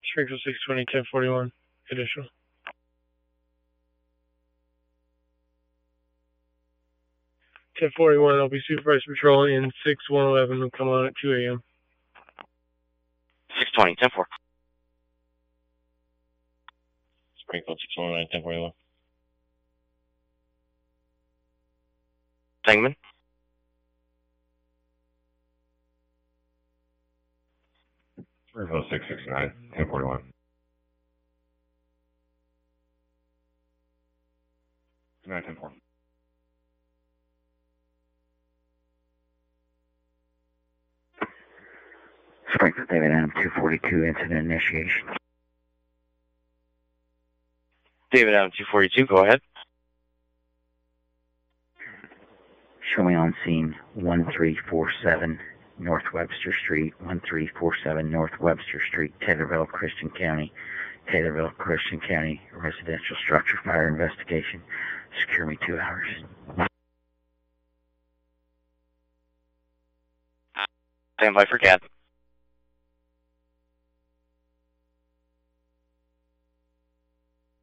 Springfield 620, 1041, additional. I'll be supervised patrol in 6111 will come on at 2 a.m. 620, 10-4. Springfield 619, 1041. Sangman. Springfield 669, 1041. Good night, 10-4. Springfield David Adam 242, incident initiation. David Adam 242, go ahead. Show me on scene 1347 North Webster Street, 1347 North Webster Street, Taylorville, Christian County. Taylorville, Christian County, residential structure fire investigation. Secure me 2 hours. Stand by for CAD.